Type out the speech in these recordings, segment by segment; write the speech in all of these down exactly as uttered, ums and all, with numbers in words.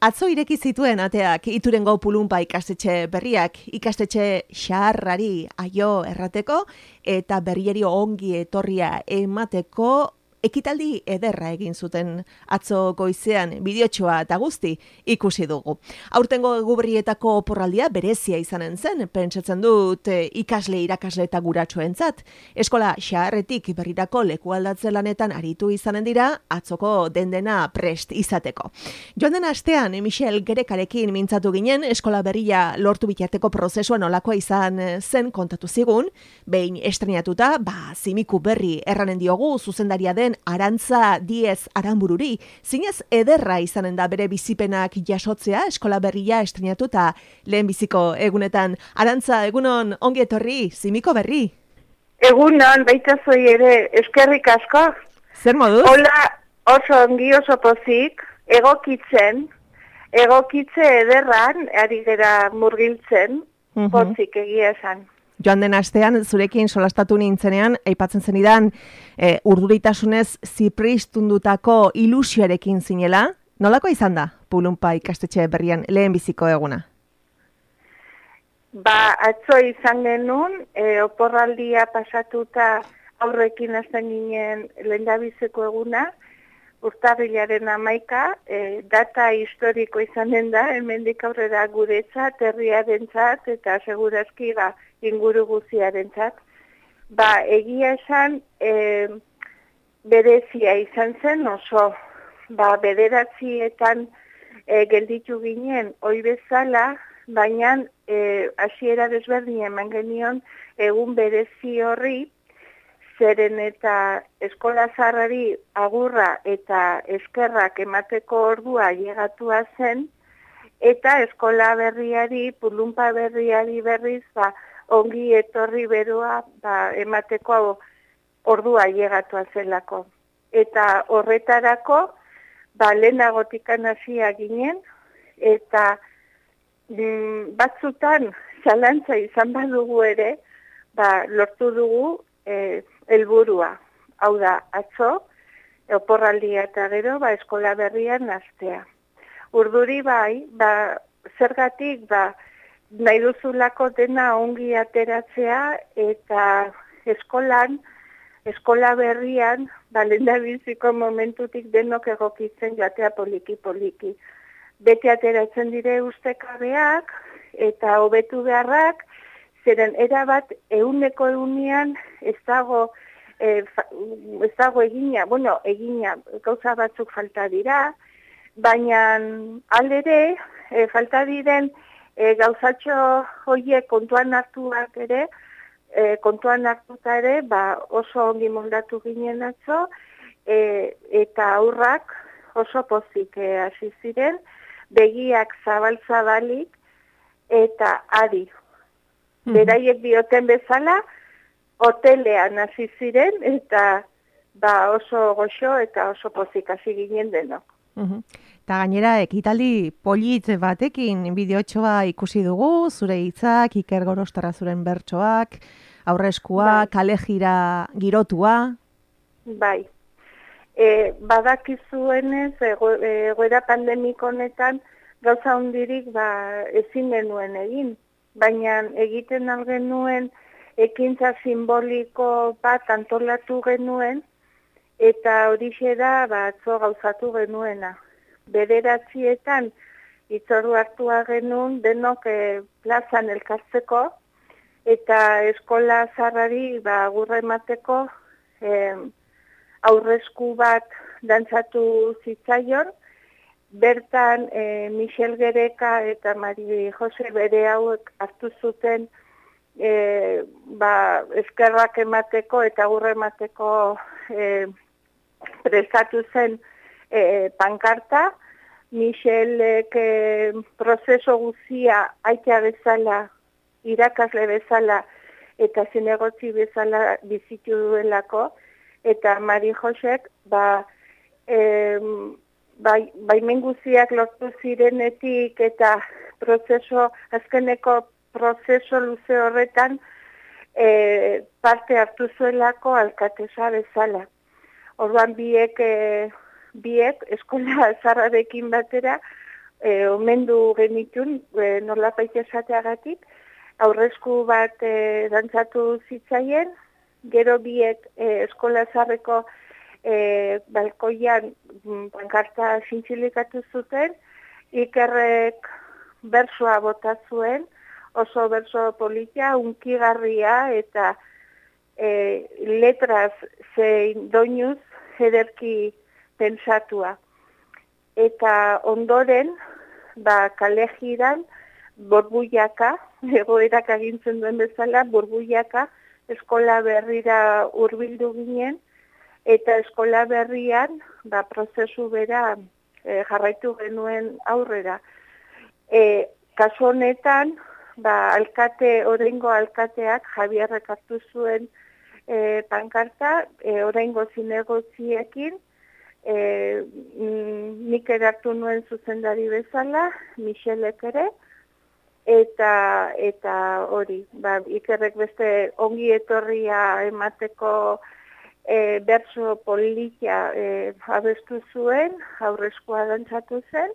Atzo ireki zituen ateak Iturengo Pulunpa ikastetxe berriak, ikastetxe xaharrari aio errateko eta berrieri ongi etorria emateko ekitaldi ederra egin zuten atzo goizean, bideotxoa eta guzti ikusi dugu. Aurtengo eguberrietako oporraldia berezia izanen zen, pentsatzen dut ikasle, irakasle eta guratxoentzat. Eskola xaharretik berrirako leku aldatze lanetan aritu izanen dira, atzoko dendena prest izateko. Joan den astean, Michel Gerekarekin mintzatu ginen, eskola berria lortu bitarteko prozesua nolakoa izan zen kontatu zigun, behin estrenatuta, ba, zimiku berri erranen diogu zuzendaria den Arantza Diez Aranbururi, zinez ederra izanen da bere bizipenak jasotzea eskola berria estrenatuta lehen biziko egunetan. Arantza, egunon ongi etorri, zimiko berri. Egunon, baita zoi ere, eskerrik asko. Zer moduz? Hola, oso ongi oso pozik, egokitzen, egokitze ederran, ari gera murgiltzen, uh-huh. Pozik egia esan. Joan den astean, zurekin solastatu nintzenean, aipatzen zenidan, e, urduritasunez zipristundutako ilusioarekin zinela. Nolako izan da, Pulunpa ikastetxe berrian lehen biziko eguna? Ba, atzo izan genuen, e, oporraldia pasatuta aurrekin hasten ginen lehendabiziko eguna, urtarrilaren hamaika, e, data historiko izanen da, hemendik aurrera guretzat, herriarentzat eta segurazki ba, inguru guziarentzat. Ba, egia esan, e, berezia izan zen oso, ba, bederatzietan e, gelditu ginen, oi bezala, baina e, hasiera desberdin eman genion egun berezi horri, zeren eta eskola zaharrari agurra eta eskerrak emateko ordua llegatua zen, eta eskola berriari, Pulunpa berriari berriz, ba, ongi etorri beroa ba, emateko ordua llegatua zelako. Eta horretarako, ba, lehenagotikan hasia ginen, eta mm, batzutan zalantza izan badugu ere, ba, lortu dugu e, helburua. Hau da, atzo, oporraldia eta gero, ba, eskola berrian hastea. Urduri bai, ba, zergatik, ba, nahi duzulako dena ongi ateratzea eta eskolan, eskola berrian, ba, lehendabiziko momentutik denok egokitzen joatea poliki-poliki. Beti ateratzen dire ustekabeak eta hobetu beharrak, zeren erabat euneko eunian ez dago, e, fa, ez dago egina, bueno, egina, gauza batzuk falta dira, baina aldere, e, falta diren e, gauzatxo horiek kontuan hartuak ere, e, kontuan hartuta ere, ba, oso ongi moldatu ginen atzo, e, eta aurrak oso pozik e, hasi ziren, begiak zabal-zabalik eta ari. Beraiek dioten bezala, hotelean hasi ziren, eta ba, oso goxo eta oso pozik hasi ginen denok. Uh-huh. Eta gainera, ekitaldi polit batekin bideotxoa ikusi dugu, zure hitzak, Iker Gorostarra zuren bertsoak, aurreskua, bai. Kalejira girotua. Bai. E, badakizuenez, egoera pandemiko honetan, gauza hundirik ba, ezin genuen egin. Baina egiten algenuen ekintza simboliko bat antolatu genuen, eta horixe da batzo gauzatu genuena. Bederatzietan hitzoru hartua genuen denok e, plazan elkartzeko, eta eskola zaharrari ba, agurra emateko e, aurresku bat dantzatu zitzaion, bertan e, Michel Gereka eta Mari Jose bere hauek hartu zuten e, ba, eskerrak emateko eta agurra emateko e, prestatu zen e, pankarta. Michelek e, prozeso guzia aitea bezala, irakasle bezala eta zinegotzi bezala bizitu duelako, eta Mari Josek ba, e, Bai, baimen guziak lortu zirenetik eta prozeso, azkeneko prozeso luze horretan e, parte hartu zuelako alkatesa bezala. Orduan biek, e, biek eskola zaharrarekin batera e, omendu genitun, e, nolapait esateagatik, aurresku bat e, dantzatu zitzaien, gero biek e, eskola zarreko e, balkoian pankarta zintzilikatu zuten, Ikerrek bersoa bota zuen, oso berso politia, unkigarria eta e, letraz zein doinuz ederki pentsatua. Eta ondoren, ba, kale jiran, borbuiaka, egoerak agintzen duen bezala, borbuiaka eskola berrira hurbildu ginen, eta eskola berrian, ba, prozesu bera e, jarraitu genuen aurrera. E, kasu honetan, ba, alkate, oraingo alkateak Javierrek hartu zuen e, pankarta, e, oraingo zinegotziekin, e, nik erartu nuen zuzendari bezala, Michelek ere, eta eta hori, ba, Ikerrek beste ongi etorria emateko e, berso politia e, abestu zuen, aurreskua dantzatu zen,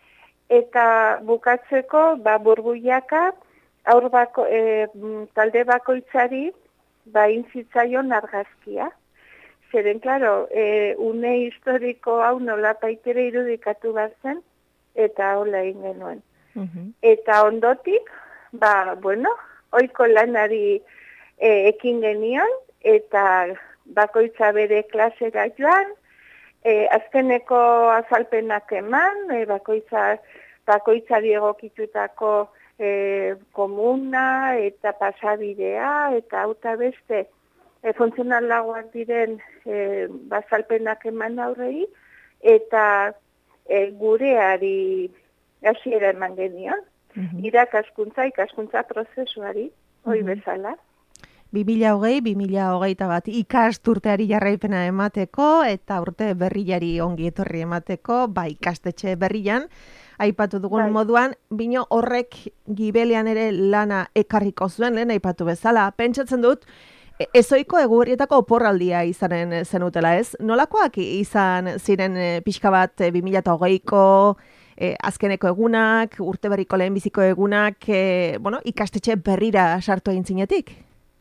eta bukatzeko, ba, burbuiaka, aur bako, e, talde bakoitzari, ba, intzitzaion argazkia. Zeren, klaro, e, une historiko hau nolapaitere irudikatu bat zen, eta hola egin genuen. Uh-huh. Eta ondotik, ba, bueno, oiko lanari e, ekin genion, eta bakoitza bere klasera joan, e, azkeneko azalpenak eman, e, bakoitza, bakoitzari egokitutako e, komuna, eta pasabidea, eta auta beste, e, funtzionalagoak diren e, bazalpenak eman aurrei, eta e, gureari hasiera eman genion, uh-huh. irakaskuntza, ikaskuntza prozesuari, hoi uh-huh. bezala. bi mila hogei, bi mila hogeita bat ikasturteari jarraipena emateko, eta urte berriari ongi etorri emateko, ba ikastetxe berrian, aipatu dugun bai. Moduan, bino horrek gibelean ere lana ekarriko zuen, lehen aipatu bezala. Pentsatzen dut, ezoiko egurrietako oporraldia izanen zenutela, ez? Nolakoak izan ziren pixka bat bi mila hogeiko E, azkeneko egunak, urte berriko lehenbiziko egunak, e, bueno, ikastetxe berrira sartu egin zinetik?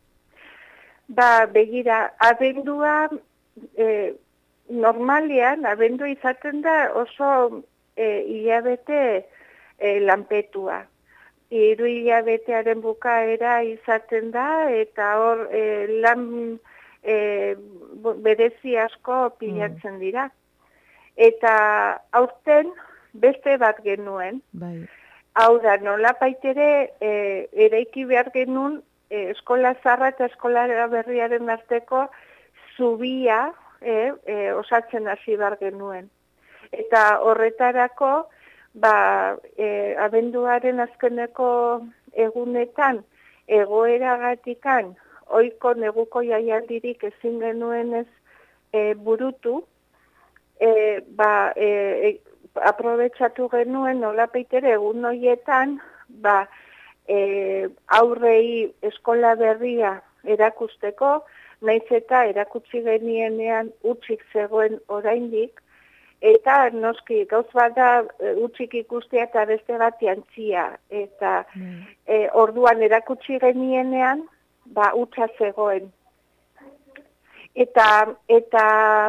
Ba, begira, abendua, e, normalian, abendua izaten da oso e, hilabete e, lanpetua. Hiru hilabetearen bukaera izaten da, eta hor e, lan e, berezi asko pilatzen dira. Eta aurten, beste bat genuen, bai. Hau da, nolapaitere e, eraiki behar genuen e, eskola zarra eta eskola berriaren arteko zubia e, e, osatzen hasi behar genuen. Eta horretarako, ba, e, abenduaren azkeneko egunetan, egoeragatikan, oiko neguko jaialdirik ezin genuen ez e, burutu, e, ba, e, aprobetxatu genuen nolapaitere egun horietan, ba, e, aurrei eskola berria erakusteko, naiz eta erakutsi genienean utzik zegoen oraindik, eta noski gauz bada utzik ikustea eta beste bat jantzia, eta mm. e, orduan erakutsi genienean, ba, utza zegoen. Eta, eta,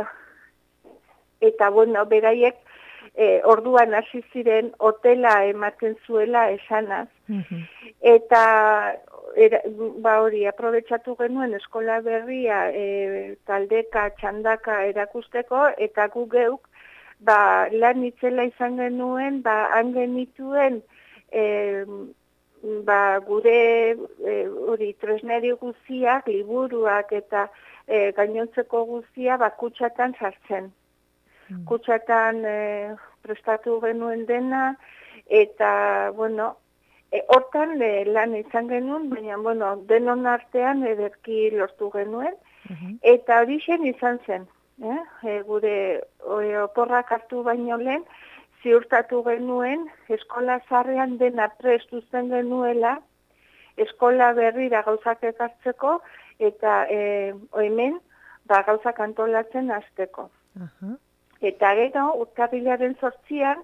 eta, bueno, beraiek, E, orduan hasi ziren hotela ematen zuela esanaz. Mm-hmm. Eta era, ba hori aprobetxatu genuen eskola berria e, taldeka, txandaka erakusteko, eta gu geuk ba, lan itzela izan genuen, ba, han genituen e, ba, gure e, hori tresneri guztiak, liburuak eta e, gainontzeko guztia ba, kutsatan sartzen. Kutsatan e, prestatu genuen dena, eta, bueno, e, hortan e, lan izan genuen, baina, bueno, denon artean ederki lortu genuen, uh-huh. eta hori zen izan zen, eh? e, gure e, oporrak hartu baino lehen, ziurtatu genuen, eskola zarrean dena prestu zen genuela, eskola berrira gauzak ekartzeko, eta e, hemen, ba, gauzak antolatzen hasteko. Uh-huh. Eta gero, urtarrilaren zortzian,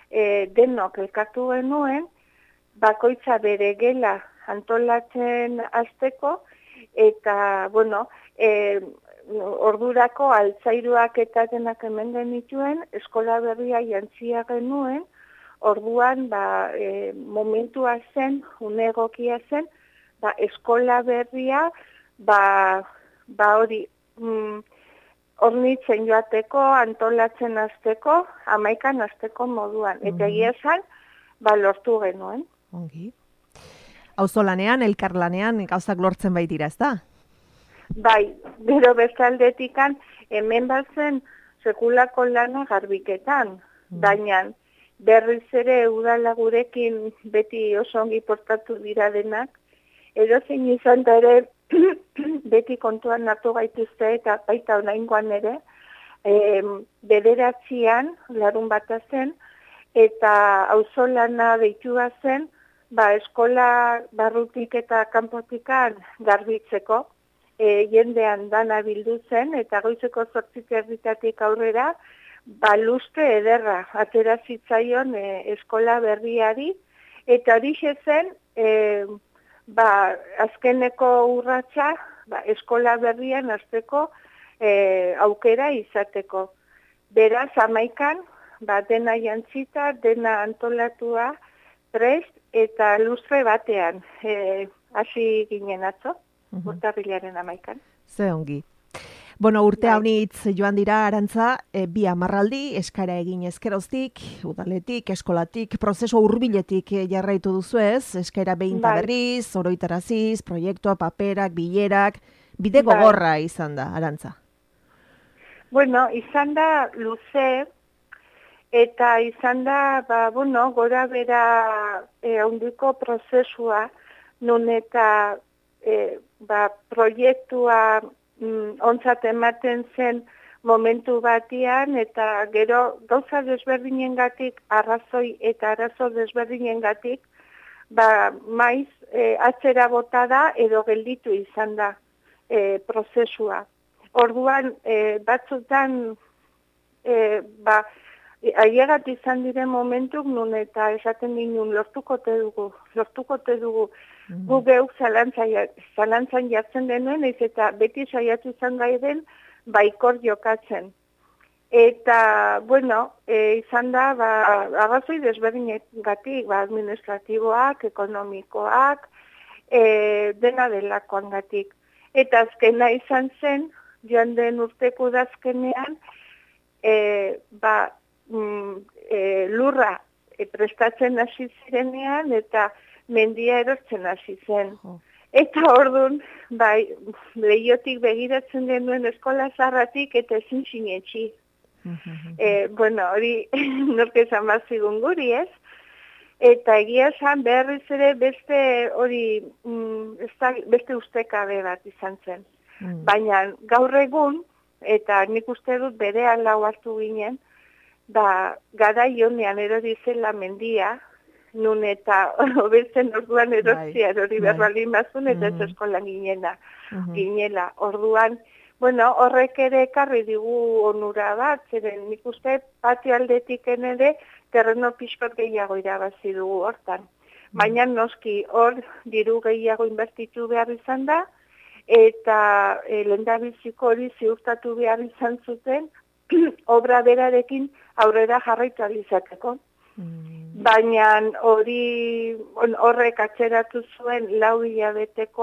e, denok elkartu genuen, bakoitza bere gela antolatzen hasteko, eta, bueno, e, ordurako altzairuak eta denak hemen genituen, eskola berria jantzia genuen, orduan, ba, e, momentua zen, une egokia zen, ba, eskola berria, ba, ba hori, mm, hornitzen joateko, antolatzen hasteko, hamaikan hasteko moduan. Eta egia esan, ba, lortu genuen. Ongi. Auzolanean, elkarlanean, gauzak lortzen baitira, ez da? Bai, gero bestaldetikan, hemen batzen sekulako lana garbiketan, mm. baina berriz ere udala gurekin beti oso ongi portatu dira denak, edozein izan da ere beti kontuan hartu gaituzte eta baita oraingoan ere, e, bederatzian, larun bata zen, eta auzolana deitua zen, ba, eskola barrutik eta kanpotikan garbitzeko, e, jendean dana bildu zen, eta goizeko zortzik erditatik aurrera, ba, lustre ederra, atera zitzaion e, eskola berriari, eta horixe zen, e, ba, azkeneko urratsa, ba, eskola berrian hasteko e, aukera izateko. Beraz, hamaikan, ba, dena jantzita, dena antolatua, prest, eta lustre batean, e, hasi ginen atzo, uh-huh. urtarrilaren hamaikan. Ze ongi. Bueno, urte haunitz joan dira Arantza, e, bi amarraldi, eskara egin ezkeroztik, udaletik, eskolatik, prozesu hurbiletik e, jarraitu duzu ez, eskara behin ta berriz, oroitaraziz, proiektua, paperak, bilerak, bide gogorra izan da, Arantza. Bueno, izan da luze, eta izan da, ba, bueno, gora bera e, handiko prozesua, nun eta e, ba, proiektua mm, ontzat ematen zen momentu batian, eta gero gauza desberdinengatik, arrazoi eta arazo desberdinengatik, ba, maiz e, atzera bota da edo gelditu izan da e, prozesua. Orduan, e, batzutan, e, ba, Ailegat izan diren momentuk nun eta esaten ginen lortukote dugu, lortukote dugu. Mm. Gu geuk zalantzan jartzen denuen, ez eta beti saiatu izan gaiden baikor jokatzen. Eta, bueno, e, izan da, ba, arrazoi desberdinegatik, ba, administratiboak, ekonomikoak, e, dena delakoan gatik. Eta azkena izan zen, joan den urteko dazkenean, e, ba, Mm, e, lurra e, prestatzen hasi zirenean eta mendia erortzen hasi zen. Oh. Eta orduan, bai, lehiotik begiratzen genuen eskola zarratik eta ezin sinetxi. Mm-hmm. E, bueno, hori nork esan bazigun guri, ez? Eta egia esan berriz ere beste hori mm, beste ustekabe bat izan zen. Mm. Baina gaur egun, eta nik uste dut bere alau hartu ginen, ba, gara jonean erori zela mendia, nun eta hobetzen orduan erotzia, erori berbalin bazun, eta ez eskolan ginena, mm-hmm. ginela. Orduan, bueno, horrek ere ekarri digu onura bat, zeren nik uste patio aldetik ere terreno pixkot gehiago irabazi dugu hortan. Mm. Baina noski hor diru gehiago inbertitu behar izan da, eta e, lehendabiziko hori ziurtatu behar izan zuten, obra berarekin aurrera jarraitu alizateko. Mm. Baina hori horrek atzeratu zuen lau hilabeteko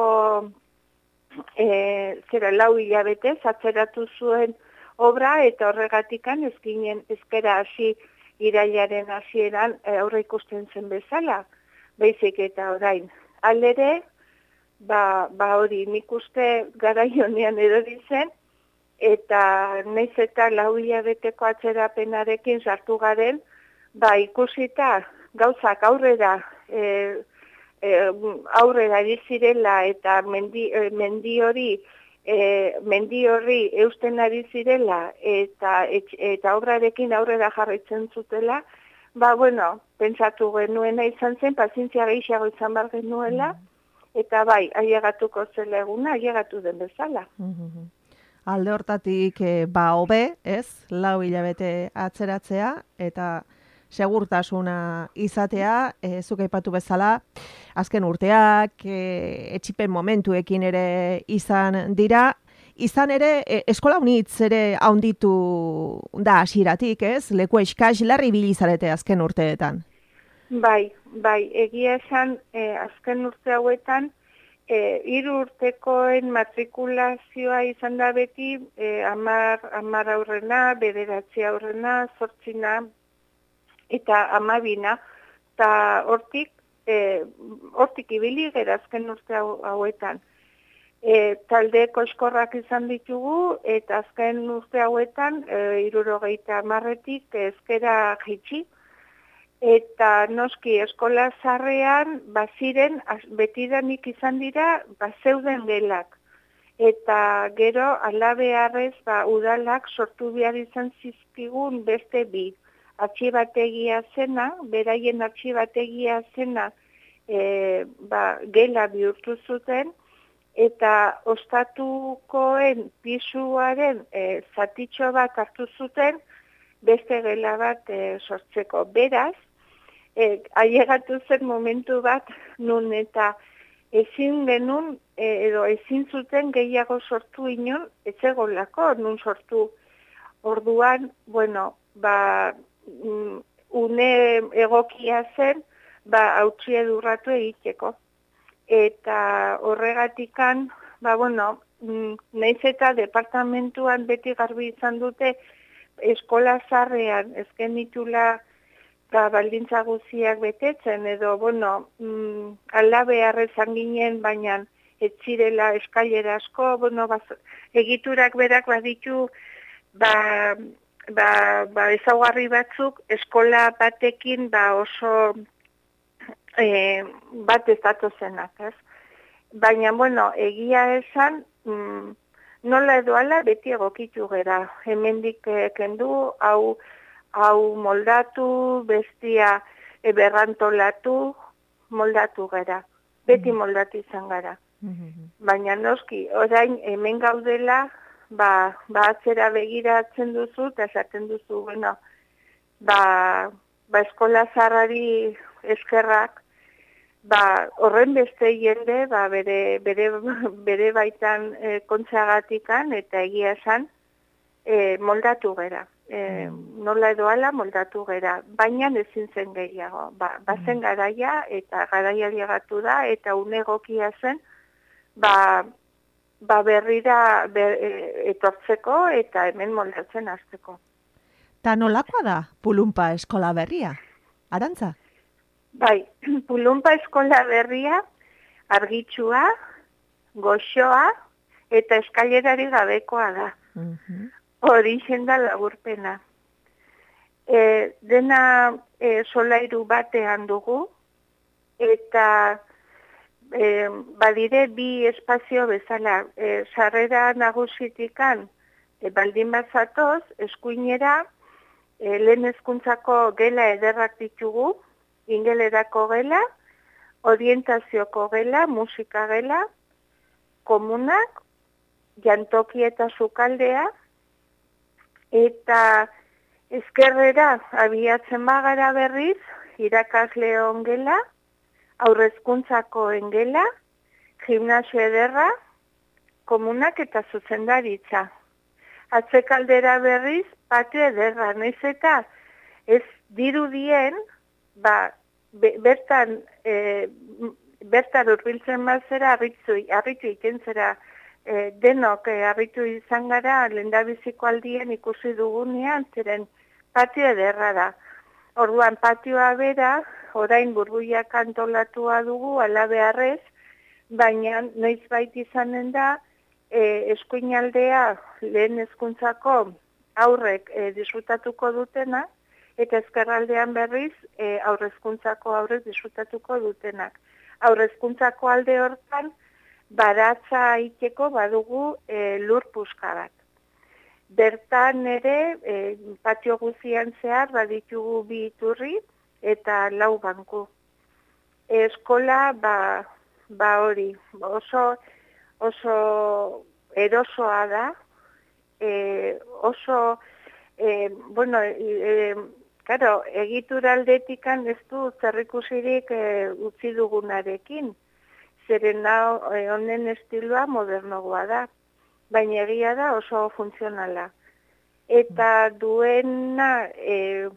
e, zera lau hilabetez atzeratu zuen obra eta horregatikan ezkinen ezkera hasi irailaren hasieran e, aurre ikusten zen bezala. Baizik eta orain. Aldere, ba, ba hori nik uste garaionean erori zen, eta naiz eta lau hilabeteko atzerapenarekin sartu garen, ba ikusita gauzak aurrera e, e, aurrera ari zirela eta mendi, e, mendi hori e, mendi hori eusten ari zirela eta eta obrarekin aurrera jarraitzen zutela, ba bueno, pentsatu genuena izan zen pazientzia gehiago izan bar genuela, eta bai, ailegatuko zela eguna, ailegatu den bezala. Mm-hmm. Alde hortatik, e, ba, hobe, ez, lau hilabete atzeratzea, eta segurtasuna izatea, e, zuk aipatu bezala, azken urteak, e, etxipen momentuekin ere izan dira, izan ere, e, eskola unitz ere haunditu da hasieratik, ez? Leku eskaz larri bilizarete azken urteetan. Bai, bai, egia esan, e, azken urte hauetan, E, hiru urtekoen matrikulazioa izan da beti e, amar, amar aurrena, bederatzi aurrena, zortzina eta amabina. Eta hortik, e, hortik ibili gera azken urte hauetan. E, taldeko eskorrak izan ditugu eta azken urte hauetan e, hirurogeita hamarretik ezkera jaitsi. Eta noski eskola zarrean, baziren, betidanik izan dira, bazeuden gelak. Eta gero, alabearrez, ba, udalak sortu behar izan zizkigun beste bi. Artxibategia zena, beraien artxibategia zena, e, ba, gela bihurtu zuten, eta ostatukoen pisuaren e, zatitxo bat hartu zuten, beste gela bat e, sortzeko. Beraz, E, ailegatu zen momentu bat nun eta ezin genuen e, edo ezin zuten gehiago sortu inon, etzegolako nun sortu. Orduan, bueno, ba, une egokia zen, ba, hautsi edurratu egiteko. Eta horregatikan, ba, bueno, naiz eta departamentuan beti garbi izan dute eskola zarrean, ezken ditula eta baldintza guziak betetzen, edo, bueno, mm, alabearrezan ginen, baina ez zirela eskailera asko, bueno, baz, egiturak berak baditu, ba, ba, ba ezaugarri batzuk, eskola batekin, ba, oso e, bat ez datozenak, ez? Baina, bueno, egia esan, mm, nola edo ala beti egokitu gera, hemendik kendu, hau, hau moldatu, bestia e, berrantolatu, moldatu gara. Beti moldatu izan gara. Mm-hmm. Baina noski, orain hemen gaudela, ba, ba atzera begiratzen duzu, eta esaten duzu, bueno, ba, ba eskola zarrari eskerrak, ba horren beste jende, ba bere, bere, bere baitan e, kontzagatikan, eta egia esan, e, moldatu gara. E, nola edo ala moldatu gera, baina ezin zen gehiago. Ba, bazen garaia eta garaia ligatu da eta une egokia zen ba, ba berrira ber, e, etortzeko eta hemen moldatzen hasteko. Ta nolakoa da Pulunpa eskola berria? Arantza? Bai, Pulunpa eskola berria argitsua, goxoa eta eskailerari gabekoa da. Mhm. Hori da laburpena. E, dena e, solairu batean dugu, eta e, badire bi espazio bezala. E, sarrera nagusitikan e, baldin bazatoz, eskuinera, e, lehen hezkuntzako gela ederrak ditugu, ingelerako gela, orientazioko gela, musika gela, komunak, jantoki eta sukaldea, eta ezkerrera abiatzen bagara berriz, irakasle ongela, aurrezkuntzako engela, gimnasio ederra, komunak eta zuzendaritza. Atzekaldera berriz, patio ederra, naiz eta ez dirudien, ba, be, bertan, e, bertan urbiltzen bazera, harritu, harritu ikentzera, E, denok e, harritu izan gara lehendabiziko aldien ikusi dugunean, zeren patio ederra da. Orduan patioa bera, orain burbuiak antolatua dugu, alabearrez, baina noiz bait izanen da, e, eskuinaldea lehen hezkuntzako aurrek e, disfrutatuko dutena, eta ezkerraldean berriz e, aurrezkuntzako aurrek disfrutatuko dutenak. Aurrezkuntzako alde hortan, baratza iteko badugu e, lur puska bat. Bertan ere, e, patio guzian zehar, baditugu bi iturri eta lau banku. Eskola, ba, ba hori, oso, oso erosoa da, e, oso, e, bueno, e, Karo, egitura aldetikan ez du zerrikusirik e, utzi dugunarekin. Zeren e, honen estiloa modernogoa da, baina egia da oso funtzionala. Eta duena, e,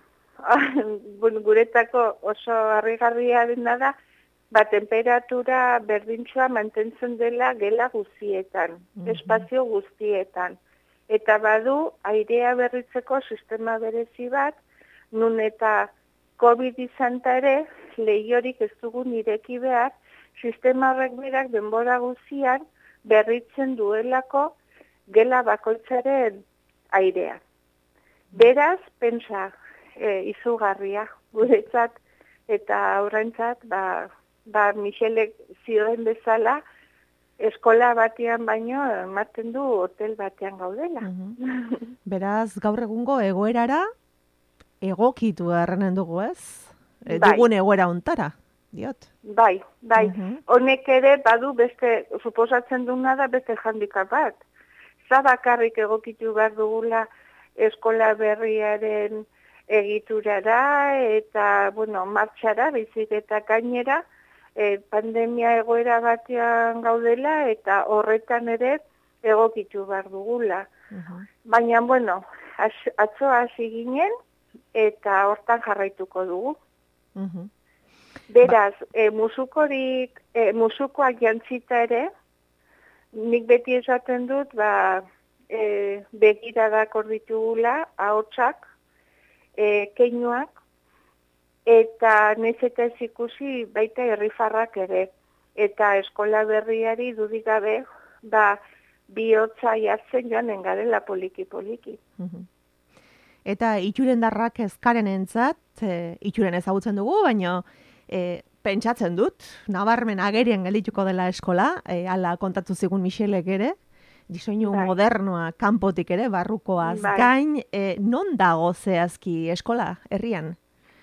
guretako oso harrigarria dena da, ba, temperatura berdintxoa mantentzen dela gela guztietan, mm-hmm. espazio guztietan. Eta badu, airea berritzeko sistema berezi bat, nun eta COVID izanta ere, lehiorik ez dugun ireki behar, sistema horrek berak denbora guztian berritzen duelako gela bakoitzaren airea. Beraz, pentsa, e, izugarria, guretzat eta aurrentzat, ba, ba Michelek zioen bezala, eskola batean baino ematen du hotel batean gaudela. Uh-huh. Beraz, gaur egungo egoerara egokitu errenen dugu, ez? E, bai. Dugun egoera ontara, diot. Bai, bai. Uh-huh. Honek ere badu beste, suposatzen duna da beste handicap bat. Zabakarrik egokitu behar dugula eskola berriaren egiturara eta, bueno, martxara, bizik eta gainera, e, pandemia egoera batean gaudela eta horretan ere egokitu behar dugula. Uh-huh. Baina, bueno, atzo hasi ginen eta hortan jarraituko dugu. Uh-huh. Beraz, e, musukorik, e, musukoak jantzita ere, nik beti esaten dut, ba, e, begiradak hor ditugula, ahotsak, e, keinuak, eta nez eta ez ikusi baita herrifarrak ere. Eta eskola berriari dudik gabe, ba, bihotza jartzen joanen garela poliki-poliki. Uh-huh. Eta itxuren darrak ezkaren entzat, e, itxuren ezagutzen dugu, baina e, pentsatzen dut, nabarmen agerien geldituko dela eskola, e, ala kontatu zigun Michelek ere, diseinu bai. Modernoa kanpotik ere, barrukoaz bai. Gain, e, non dago zehazki eskola herrian?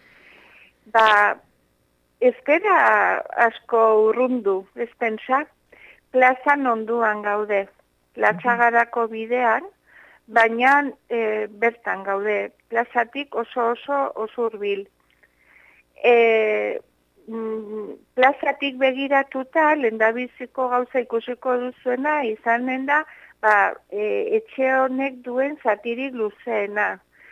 Ba, ezkera asko urrundu, ez pentsa, plazan onduan gaude, Latxagarako bidean, baina e, bertan gaude, plazatik oso oso oso hurbil. E, mm, plazatik begiratuta, lehendabiziko gauza ikusiko duzuena, izanen da, ba, e, etxe honek duen zatirik luzeena.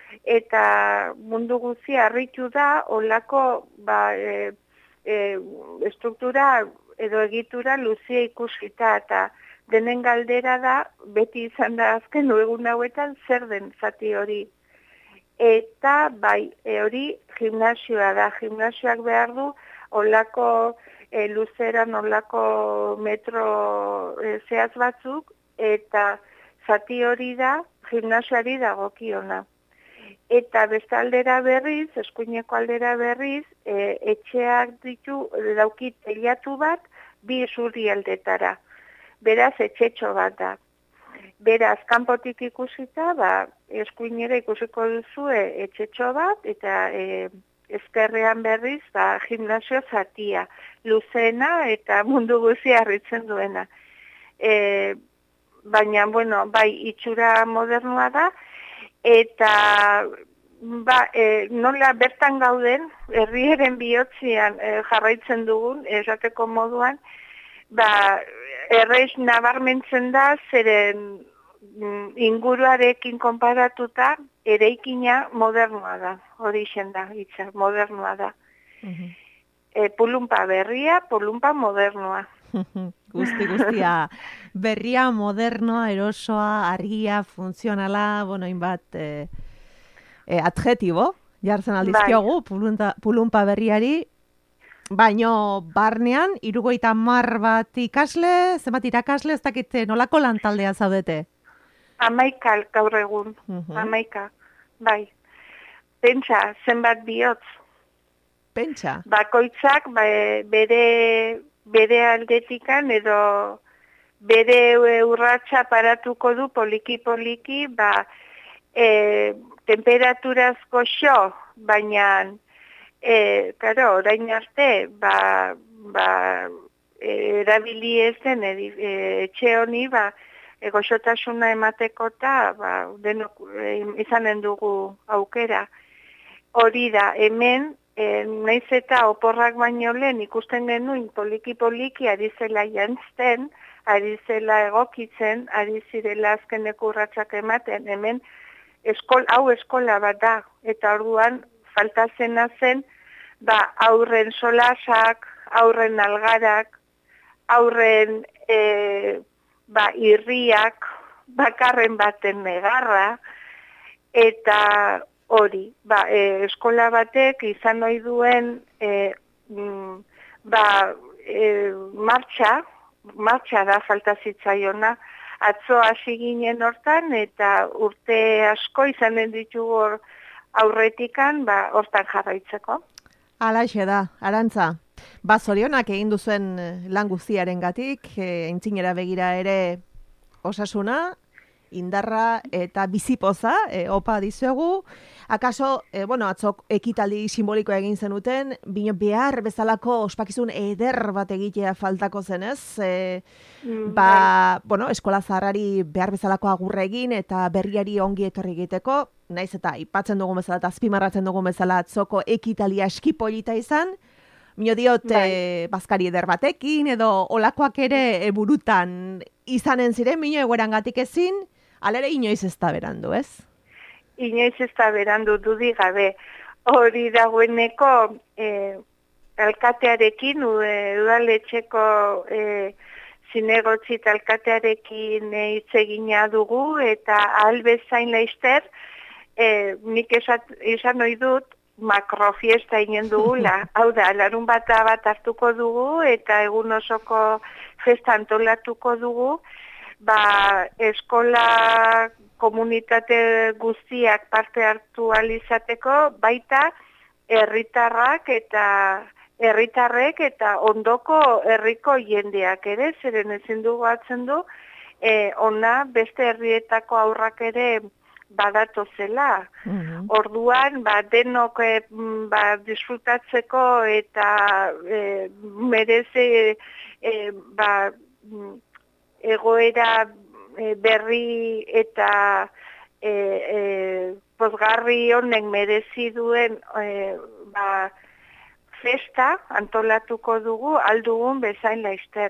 Eta mundu guztia harritu da, olako ba, e, e, estruktura edo egitura luzia ikusita, eta denen galdera da, beti izan da azken egun hauetan zer den zati hori. Eta bai, e, hori gimnasioa da, gimnasioak behar du, olako e, luzeran, olako metro e, zehaz batzuk, eta zati hori da, gimnasioari dagokiona. Eta beste aldera berriz, eskuineko aldera berriz, e, etxeak ditu, dauki teilatu bat, bi zurri aldetara. Beraz, etxetxo bat da. Beraz, kanpotik ikusita, ba, eskuinera ikusiko duzu e, etxetxo bat, eta e, ezkerrean berriz, ba, gimnasio zatia, luzena eta mundu guzia harritzen duena. E, baina, bueno, bai, itxura modernoa da, eta ba, e, nola bertan gauden, herriaren bihotzian e, jarraitzen dugun, esateko moduan, ba, erreiz nabarmentzen da, zeren mm, inguruarekin konparatuta, eraikina modernoa da, hori izen da, itza, modernoa da. Uh-huh. E, pulumpa berria, pulumpa modernoa. Guzti guztia berria, modernoa, erosoa, argia, funtzionala, bueno, inbat eh, eh, adjetibo, jartzen aldizkiogu, pulunta, pulumpa berriari, baino barnean, hirurogeita hamar bat ikasle, zenbat irakasle, ez dakit nolako lantaldea zaudete? Hamaika gaur egun, uh-huh. hamaika, bai. Pentsa, zenbat bihotz. Pentsa? Bakoitzak, ba, bere... bere aldetikan edo bere urratsa paratuko du poliki-poliki, ba, e, temperaturazko xo, baina, e, karo, orain arte, ba, ba, e, erabili ezen, e, etxe honi, ba, e, goxotasuna emateko eta, ba, denok, e, izanen dugu aukera. hori da, hemen, e, naiz eta oporrak baino lehen ikusten genuen poliki-poliki ari zela jantzten, ari zela egokitzen, ari zirela azkeneko urratsak ematen, hemen eskol, hau eskola bat da, eta orduan falta zena zen, ba, aurren solasak, aurren algarak, aurren e, ba, irriak, bakarren baten negarra, eta hori, ba, e, eskola batek izan ohi duen e, mm, ba, e, martxa, martxa da falta zitzaiona, atzo hasi ginen hortan, eta urte asko izanen ditugu hor aurretikan, ba, hortan jarraitzeko. Alaxe da, Arantza. Ba, zorionak egin duzuen lan guztiaren gatik, e, aintzinera begira ere osasuna, indarra eta bizipoza, e, opa dizuegu. Akaso, e, bueno, atzok ekitaldi simboliko egin zenuten, bino behar bezalako ospakizun eder bat egitea faltako zenez, e, Mm, ba, bai. bueno, eskola zaharrari behar bezalako agurre egin eta berriari ongi etorri egiteko, naiz eta ipatzen dugun bezala eta azpimarratzen dugun bezala atzoko ekitaldi aski polita izan, mino diot Bai. e, bazkari eder batekin edo olakoak ere e, burutan izanen ziren, mino egoerangatik ezin, alere inoiz ez da berandu, ez? Inoiz ez da berandu dudik gabe. Hori dagoeneko e, alkatearekin, e, udaletxeko e, zinegotzit alkatearekin e, hitz egina dugu, eta ahal bezain laizter, e, nik esat, esan ohi dut, makrofiesta inen dugula. Hau da, larun bata bat hartuko dugu, eta egun osoko festa antolatuko dugu, ba, eskola komunitate guztiak parte hartu alizateko, baita herritarrak eta herritarrek eta ondoko herriko jendeak ere, zeren ezin dugu atzen du, e, ona beste herrietako aurrak ere badatu zela. Mhm. Orduan, ba, denok e, ba, disfrutatzeko eta e, mereze e, ba, egoera e, berri eta e, e, pozgarri honek merezi duen e, ba, festa antolatuko dugu aldugun bezain laizter.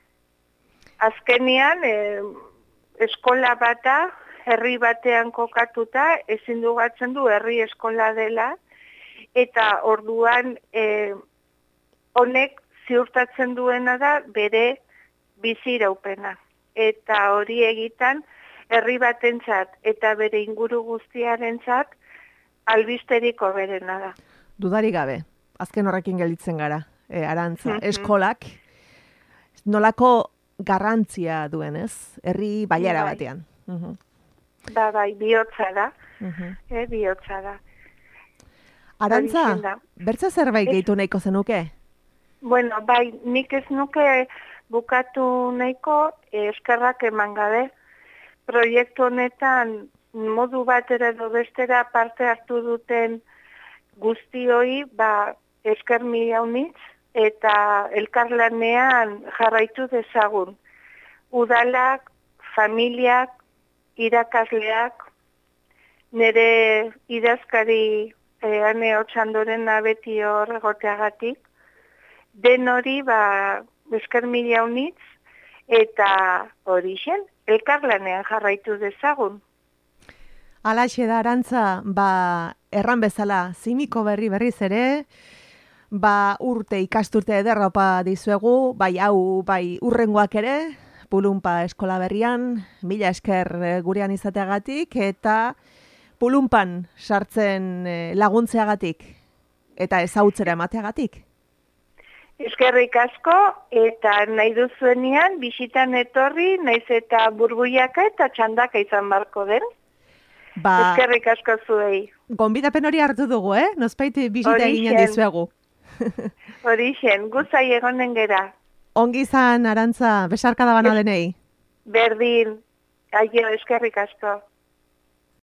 Azkenian, e, eskola bata, herri batean kokatuta, ezin dugatzen du herri eskola dela, eta orduan e, honek ziurtatzen duena da bere bizi iraupena. Eta hori egitan, herri batentzat eta bere inguru guztiarentzat albisterik hoberena da. Dudarik gabe, azken horrekin gelditzen gara, e, Arantza, Mhm. eskolak nolako garrantzia duen, ez? Herri bailara Bai. batean. Mhm. Ba, bai, bihotza da, Mhm. eh, bihotza da. Arantza, Horixe da. bertze zerbait Ez- gehitu nahiko zenuke? Bueno, bai, nik ez nuke bukatu nahiko eh, eskerrak eman gabe. Proiektu honetan modu batera edo bestera parte hartu duten guztioi, ba, esker mila unitz, eta elkarlanean jarraitu dezagun. Udalak, familiak, irakasleak, nire idazkari eh, ane otxandorena beti hor egoteagatik, den hori, ba, esker mila unitz, eta hori zen, elkarlanean jarraitu dezagun. Alaxe da, Arantza, ba, erran bezala, zimiko berri berriz ere, ba, urte ikasturte ederropa dizuegu, bai hau, bai urrengoak ere, Pulunpa eskola berrian, mila esker eh, gurean izateagatik, eta Pulunpan sartzen eh, laguntzeagatik, eta ezautzera emateagatik. Eskerrik asko, eta nahi duzuenean, bisitan etorri, naiz eta burbuiaka eta txandaka izan barko den. Ba, Eskerrik asko zuei. gonbidapen hori hartu dugu, eh? Nospait bisita Hori eginen zen. dizuegu. Horixen, guzai egonen gera. Ongi izan, Arantza, besarkada bana denei. Berdin, aio, eskerrik asko.